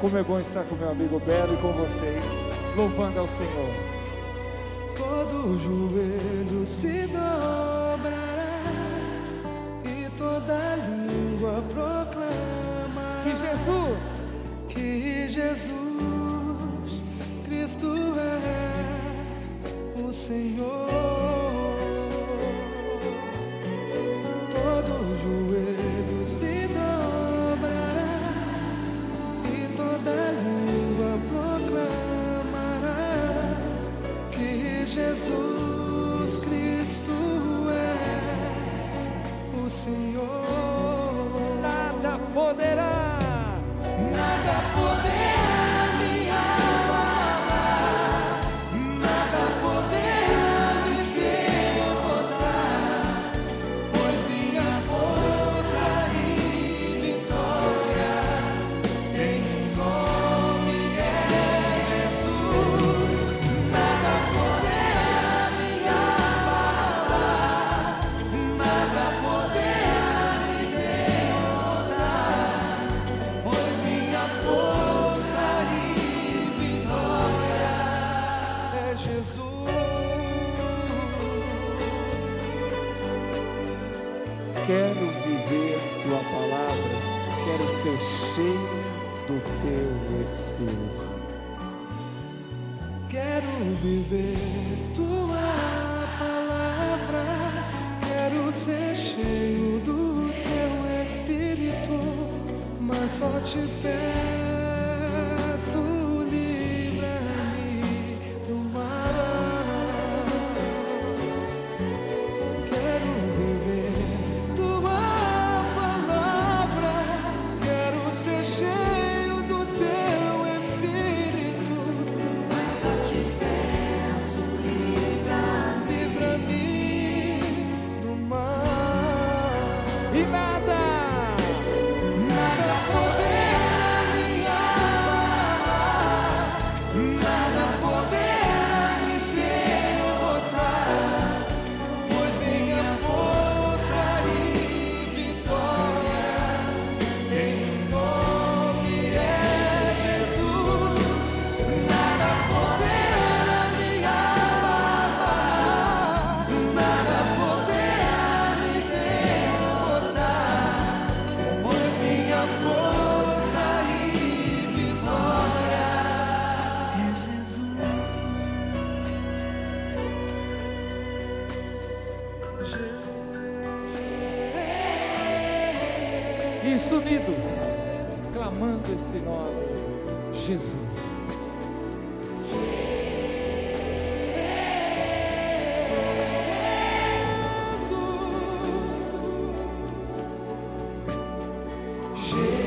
Como é bom estar com meu amigo Belo e com vocês, louvando ao Senhor. Todo joelho se dobrará e toda língua proclama que Jesus Cristo é o Senhor. Todo joelho se dobrará e toda língua proclamará que Jesus Cristo é o Senhor. Nada poderá me abalar, nada poderá me derrotar, pois minha força e vitória em nome é Jesus. Nada poderá me abalar, nada poderá me derrotar, pois minha força e vitória é Jesus. Quero viver tua palavra, quero ser cheio do teu Espírito. Quero viver tua palavra, quero ser cheio do teu Espírito, mas só te peço, livra-me do mal. Quero viver tua palavra, quero ser cheio do teu Espírito, mas só te peço, livra-me do mal. E nada Poderá me abalar, nada poderá me derrotar, pois minha força e vitória em nome é Jesus. Nada poderá me abalar, nada poderá me derrotar, pois minha força e vitória é Jesus. Isso, unidos, clamando esse nome, Jesus. Jesus.